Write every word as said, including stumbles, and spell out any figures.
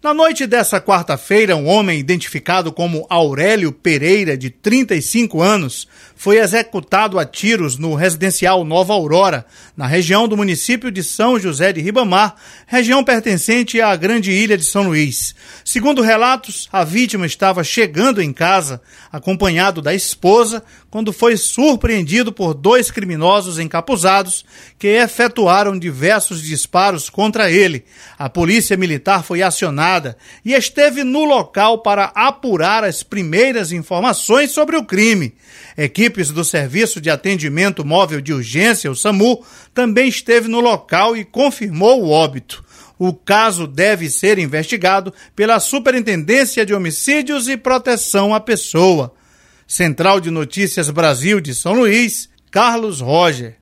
Na noite dessa quarta-feira, um homem identificado como Aurélio Pereira, de trinta e cinco anos, foi executado a tiros no residencial Nova Aurora, na região do município de São José de Ribamar, região pertencente à Grande Ilha de São Luís. Segundo relatos, a vítima estava chegando em casa, acompanhado da esposa, quando foi surpreendido por dois criminosos encapuzados que efetuaram diversos disparos contra ele. A polícia militar foi acionada e esteve no local para apurar as primeiras informações sobre o crime. Equipes do Serviço de Atendimento Móvel de Urgência, o SAMU, também esteve no local e confirmou o óbito. O caso deve ser investigado pela Superintendência de Homicídios e Proteção à Pessoa. Central de Notícias Brasil de São Luís, Carlos Roger.